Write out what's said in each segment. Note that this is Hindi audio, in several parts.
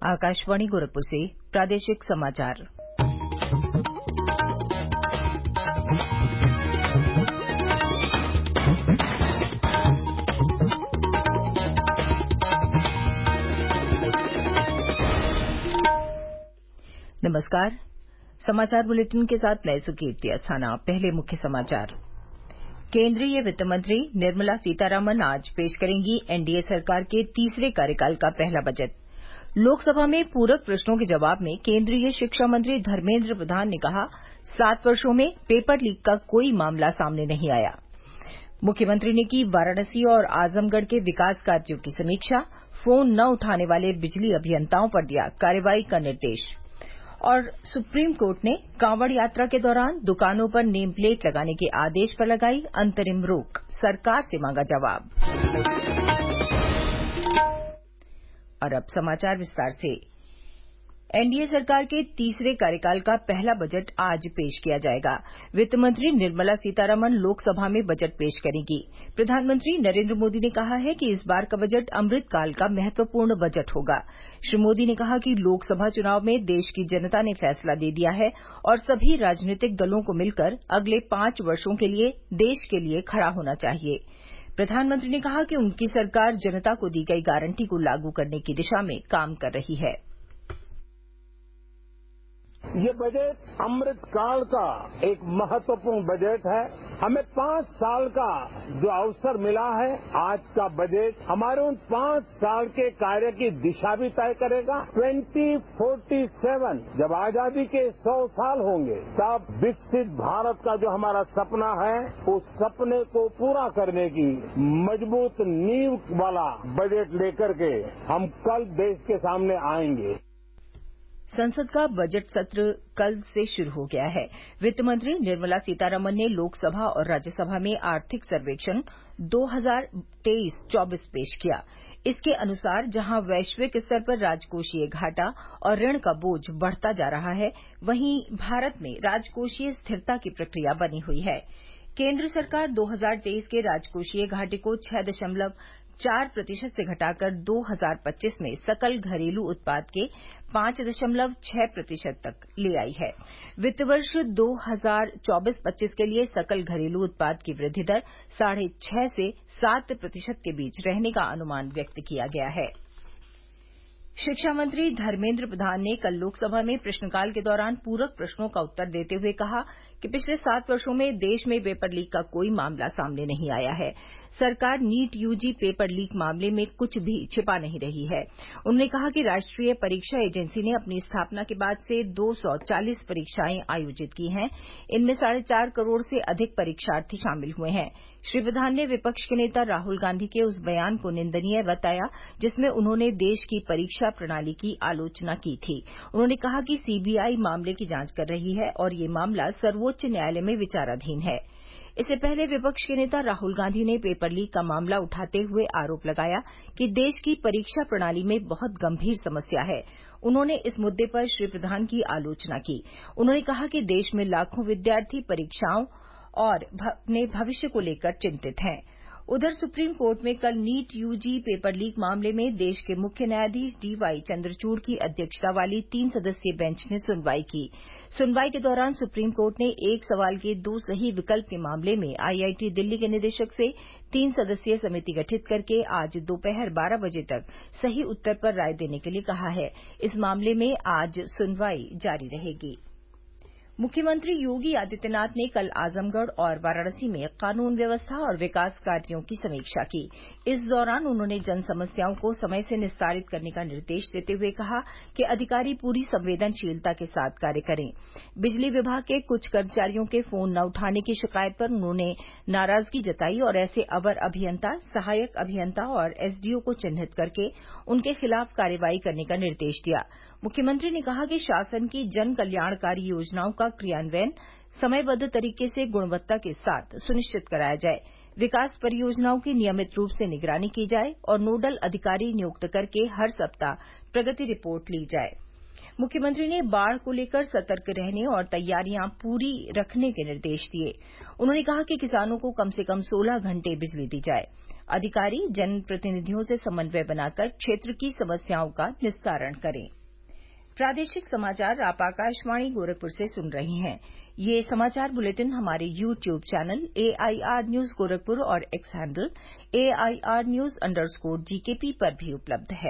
आकाशवाणी गोरखपुर से प्रादेशिक समाचार। नमस्कार। समाचार बुलेटिन के साथ मैं सुकीर्ति अस्थाना। पहले मुख्य समाचार। केंद्रीय वित्त मंत्री निर्मला सीतारामन आज पेश करेंगी एनडीए सरकार के तीसरे कार्यकाल का पहला बजट। लोकसभा में पूरक प्रश्नों के जवाब में केंद्रीय शिक्षा मंत्री धर्मेन्द्र प्रधान ने कहा, 7 वर्षों में पेपर लीक का कोई मामला सामने नहीं आया। मुख्यमंत्री ने की वाराणसी और आजमगढ़ के विकास कार्यों की समीक्षा। फोन न उठाने वाले बिजली अभियंताओं पर दिया कार्रवाई का निर्देश। और सुप्रीम कोर्ट ने कांवड़ यात्रा के दौरान दुकानों पर नेम प्लेट लगाने के आदेश पर लगाई अंतरिम रोक। सरकार से मांगा जवाब। और अब समाचार विस्तार से। एनडीए सरकार के तीसरे कार्यकाल का पहला बजट आज पेश किया जाएगा। वित्त मंत्री निर्मला सीतारामन लोकसभा में बजट पेश करेंगी। प्रधानमंत्री नरेंद्र मोदी ने कहा है कि इस बार का बजट अमृतकाल का महत्वपूर्ण बजट होगा। श्री मोदी ने कहा कि लोकसभा चुनाव में देश की जनता ने फैसला दे दिया है और सभी राजनीतिक दलों को मिलकर अगले 5 वर्षों के लिए देश के लिए खड़ा होना चाहिए। प्रधानमंत्री ने कहा कि उनकी सरकार जनता को दी गई गारंटी को लागू करने की दिशा में काम कर रही है। ये बजट अमृतकाल का एक महत्वपूर्ण बजट है। हमें 5 साल का जो अवसर मिला है, आज का बजट हमारे उन 5 साल के कार्य की दिशा भी तय करेगा। 2047 जब आजादी के 100 साल होंगे, तब विकसित भारत का जो हमारा सपना है, उस सपने को पूरा करने की मजबूत नींव वाला बजट लेकर के हम कल देश के सामने आएंगे। संसद का बजट सत्र कल से शुरू हो गया है। वित्त मंत्री निर्मला सीतारामन ने लोकसभा और राज्यसभा में आर्थिक सर्वेक्षण 2023-24 पेश किया। इसके अनुसार जहां वैश्विक स्तर पर राजकोषीय घाटा और ऋण का बोझ बढ़ता जा रहा है, वहीं भारत में राजकोषीय स्थिरता की प्रक्रिया बनी हुई है। केंद्र सरकार 2023 के राजकोषीय घाटे को 6.4% से घटाकर 2025 में सकल घरेलू उत्पाद के 5.6% तक ले आई है। वित्त वर्ष 2024-25 के लिए सकल घरेलू उत्पाद की वृद्धि दर 6.5 से 7% के बीच रहने का अनुमान व्यक्त किया गया है। शिक्षा मंत्री धर्मेन्द्र प्रधान ने कल लोकसभा में प्रश्नकाल के दौरान पूरक प्रश्नों का उत्तर देते हुए कहा कि पिछले 7 वर्षों में देश में पेपर लीक का कोई मामला सामने नहीं आया है। सरकार नीट यूजी पेपर लीक मामले में कुछ भी छिपा नहीं रही है। उन्होंने कहा कि राष्ट्रीय परीक्षा एजेंसी ने अपनी स्थापना के बाद से 240 परीक्षाएं आयोजित की हैं। इनमें 4.5 करोड़ से अधिक परीक्षार्थी शामिल हुए हैं। श्री प्रधान ने विपक्ष के नेता राहुल गांधी के उस बयान को निंदनीय बताया जिसमें उन्होंने देश की परीक्षा प्रणाली की आलोचना की थी। उन्होंने कहा कि सीबीआई मामले की जांच कर रही है और ये मामला सर्वोच्च न्यायालय में विचाराधीन है। इससे पहले विपक्ष के नेता राहुल गांधी ने पेपर लीक का मामला उठाते हुए आरोप लगाया कि देश की परीक्षा प्रणाली में बहुत गंभीर समस्या है। उन्होंने इस मुद्दे पर श्री प्रधान की आलोचना की। उन्होंने कहा कि देश में लाखों विद्यार्थी परीक्षाओं और अपने भविष्य को लेकर चिंतित हैं। उधर सुप्रीम कोर्ट में कल नीट यूजी पेपर लीक मामले में देश के मुख्य न्यायाधीश डीवाई चंद्रचूड़ की अध्यक्षता वाली 3 सदस्यीय बेंच ने सुनवाई की। सुनवाई के दौरान सुप्रीम कोर्ट ने एक सवाल के 2 सही विकल्प के मामले में आईआईटी दिल्ली के निदेशक से 3 सदस्यीय समिति गठित करके आज दोपहर 12 बजे तक सही उत्तर पर राय देने के लिए कहा है। इस मामले में आज सुनवाई जारी रहेगी। मुख्यमंत्री योगी आदित्यनाथ ने कल आजमगढ़ और वाराणसी में कानून व्यवस्था और विकास कार्यों की समीक्षा की। इस दौरान उन्होंने जन समस्याओं को समय से निस्तारित करने का निर्देश देते हुए कहा कि अधिकारी पूरी संवेदनशीलता के साथ कार्य करें। बिजली विभाग के कुछ कर्मचारियों के फोन न उठाने की शिकायत पर उन्होंने नाराजगी जताई और ऐसे अवर अभियंता, सहायक अभियंता और एसडीओ को चिन्हित करके उनके खिलाफ कार्रवाई करने का निर्देश दिया। मुख्यमंत्री ने कहा कि शासन की जन कल्याणकारी योजनाओं का क्रियान्वयन समयबद्ध तरीके से गुणवत्ता के साथ सुनिश्चित कराया जाए। विकास परियोजनाओं की नियमित रूप से निगरानी की जाए और नोडल अधिकारी नियुक्त करके हर सप्ताह प्रगति रिपोर्ट ली जाए। मुख्यमंत्री ने बाढ़ को लेकर सतर्क रहने और तैयारियां पूरी रखने के निर्देश दिए। उन्होंने कहा कि किसानों को कम से कम 16 घंटे बिजली दी जाए। अधिकारी जनप्रतिनिधियों से समन्वय बनाकर क्षेत्र की समस्याओं का निस्तारण करें। प्रादेशिक समाचार आप आकाशवाणी गोरखपुर से सुन रहे हैं। ये समाचार बुलेटिन हमारे YouTube channel AIR news Gorakhpur और एक्स हैंडल AIR News_GKP पर भी उपलब्ध है।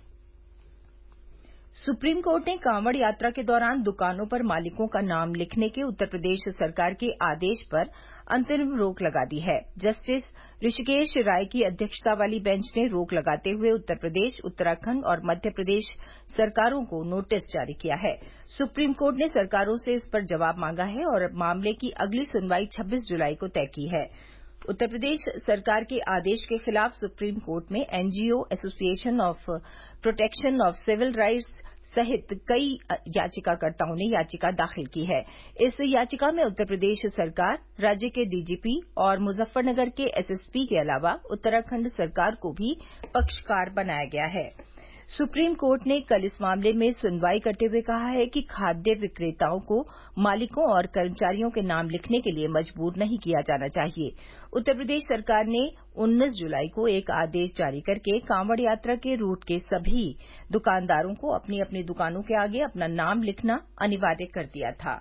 सुप्रीम कोर्ट ने कांवड़ यात्रा के दौरान दुकानों पर मालिकों का नाम लिखने के उत्तर प्रदेश सरकार के आदेश पर अंतरिम रोक लगा दी है। जस्टिस ऋषिकेश राय की अध्यक्षता वाली बेंच ने रोक लगाते हुए उत्तर प्रदेश, उत्तराखंड और मध्य प्रदेश सरकारों को नोटिस जारी किया है। सुप्रीम कोर्ट ने सरकारों से इस पर जवाब मांगा है और मामले की अगली सुनवाई 26 जुलाई को तय की है। उत्तर प्रदेश सरकार के आदेश के खिलाफ सुप्रीम कोर्ट में NGO association of protection of civil rights सहित कई याचिकाकर्ताओं ने याचिका दाखिल की है। इस याचिका में उत्तर प्रदेश सरकार, राज्य के DGP और मुजफ्फरनगर के SSP के अलावा उत्तराखंड सरकार को भी पक्षकार बनाया गया है। सुप्रीम कोर्ट ने कल इस मामले में सुनवाई करते हुए कहा है कि खाद्य विक्रेताओं को मालिकों और कर्मचारियों के नाम लिखने के लिए मजबूर नहीं किया जाना चाहिए। उत्तर प्रदेश सरकार ने 19 जुलाई को एक आदेश जारी करके कांवड़ यात्रा के रूट के सभी दुकानदारों को अपनी अपनी दुकानों के आगे अपना नाम लिखना अनिवार्य कर दिया था।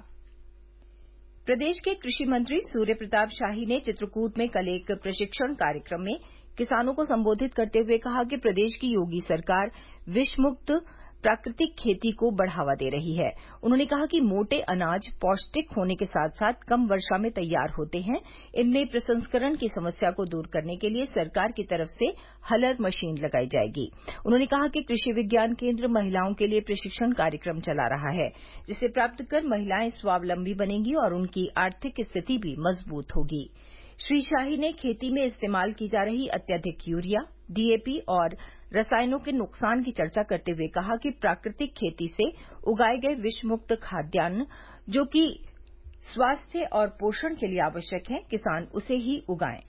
प्रदेश के कृषि मंत्री सूर्य प्रताप शाही ने चित्रकूट में कल एक प्रशिक्षण कार्यक्रम में किसानों को संबोधित करते हुए कहा कि प्रदेश की योगी सरकार विषमुक्त प्राकृतिक खेती को बढ़ावा दे रही है। उन्होंने कहा कि मोटे अनाज पौष्टिक होने के साथ साथ कम वर्षा में तैयार होते हैं। इनमें प्रसंस्करण की समस्या को दूर करने के लिए सरकार की तरफ से हलर मशीन लगाई जाएगी। उन्होंने कहा कि कृषि विज्ञान केंद्र महिलाओं के लिए प्रशिक्षण कार्यक्रम चला रहा है, जिसे प्राप्त कर महिलाएं स्वावलंबी बनेंगी और उनकी आर्थिक स्थिति भी मजबूत होगी। श्री शाही ने खेती में इस्तेमाल की जा रही अत्यधिक यूरिया, DAP और रसायनों के नुकसान की चर्चा करते हुए कहा कि प्राकृतिक खेती से उगाए गए विषमुक्त खाद्यान्न जो कि स्वास्थ्य और पोषण के लिए आवश्यक है, किसान उसे ही उगाएं।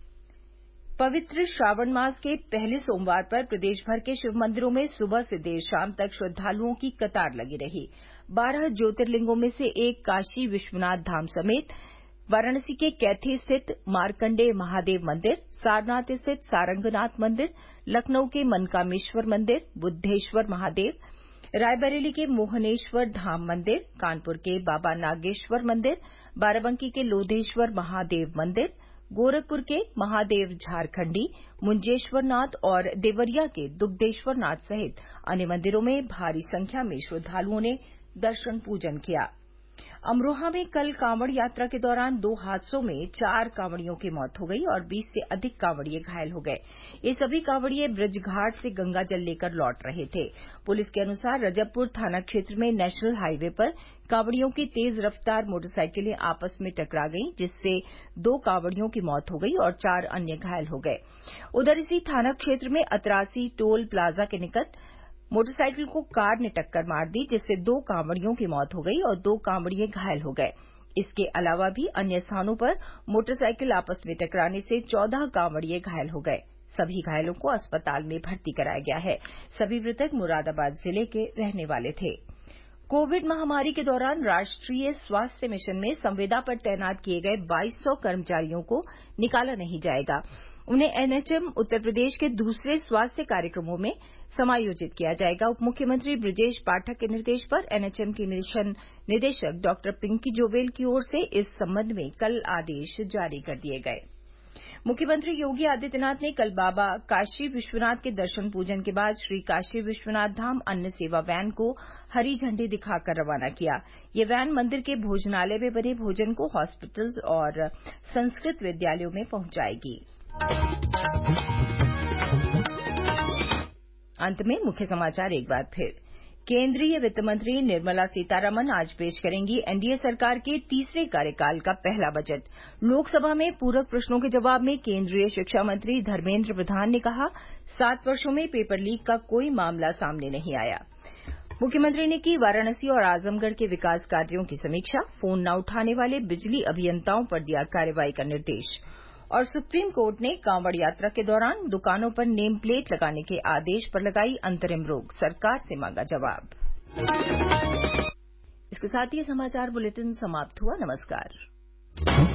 पवित्र श्रावण मास के पहले सोमवार पर प्रदेश भर के शिव मंदिरों में सुबह से देर शाम तक श्रद्धालुओं की कतार लगी रही। 12 ज्योतिर्लिंगों में से एक काशी विश्वनाथ धाम समेत वाराणसी के कैथी स्थित मार्कंडेय महादेव मंदिर, सारनाथ स्थित सारंगनाथ मंदिर, लखनऊ के मनकामेश्वर मंदिर, बुद्धेश्वर महादेव, रायबरेली के मोहनेश्वर धाम मंदिर, कानपुर के बाबा नागेश्वर मंदिर, बाराबंकी के लोधेश्वर महादेव मंदिर, गोरखपुर के महादेव झारखंडी, मुंजेश्वरनाथ और देवरिया के दुग्धेश्वरनाथ सहित अन्य मंदिरों में भारी संख्या में श्रद्धालुओं ने दर्शन पूजन किया। अमरोहा में कल कांवड़ यात्रा के दौरान 2 हादसों में 4 कांवड़ियों की मौत हो गई और 20 से अधिक कांवड़िए घायल हो गए। ये सभी कांवड़िए ब्रजघाट से गंगाजल लेकर लौट रहे थे। पुलिस के अनुसार रजबपुर थाना क्षेत्र में नेशनल हाईवे पर कांवड़ियों की तेज रफ्तार मोटरसाइकिलें आपस में टकरा गईं, जिससे 2 कांवड़ियों की मौत हो गई और 4 अन्य घायल हो गए। उधर इसी थाना क्षेत्र में अतरासी टोल प्लाजा के निकट मोटरसाइकिल को कार ने टक्कर मार दी, जिससे 2 कांवड़ियों की मौत हो गई और 2 कांवड़िए घायल हो गए। इसके अलावा भी अन्य स्थानों पर मोटरसाइकिल आपस में टकराने से 14 कांवड़िए घायल हो गए। सभी घायलों को अस्पताल में भर्ती कराया गया है। सभी मृतक मुरादाबाद जिले के रहने वाले थे। कोविड महामारी के दौरान राष्ट्रीय स्वास्थ्य मिशन में संविदा पर तैनात किए गए 2200 कर्मचारियों को निकाला नहीं जाएगा। उन्हें NHM उत्तर प्रदेश के दूसरे स्वास्थ्य कार्यक्रमों में समायोजित किया जाएगा। उप मुख्यमंत्री ब्रजेश पाठक के निर्देश पर NHM की मिशन निदेशक डॉ पिंकी जोवेल की ओर से इस संबंध में कल आदेश जारी कर दिए गए। मुख्यमंत्री योगी आदित्यनाथ ने कल बाबा काशी विश्वनाथ के दर्शन पूजन के बाद श्री काशी विश्वनाथ धाम अन्न सेवा वैन को हरी झंडी दिखाकर रवाना किया। ये वैन मंदिर के भोजनालय में बने भोजन को हॉस्पिटल्स और संस्कृत विद्यालयों में पहुंचाएगी। अंत में मुख्य समाचार एक बार फिर। केंद्रीय वित्त मंत्री निर्मला सीतारमण आज पेश करेंगी एनडीए सरकार के तीसरे कार्यकाल का पहला बजट। लोकसभा में पूरक प्रश्नों के जवाब में केंद्रीय शिक्षा मंत्री धर्मेंद्र प्रधान ने कहा, 7 वर्षों में पेपर लीक का कोई मामला सामने नहीं आया। मुख्यमंत्री ने की वाराणसी और आजमगढ़ के विकास कार्यों की समीक्षा। फोन न उठाने वाले बिजली अभियंताओं पर दिया कार्रवाई का निर्देश। और सुप्रीम कोर्ट ने कांवड़ यात्रा के दौरान दुकानों पर नेम प्लेट लगाने के आदेश पर लगाई अंतरिम रोक, सरकार से मांगा जवाब। इसके साथ ही समाचार बुलेटिन समाप्त हुआ। नमस्कार।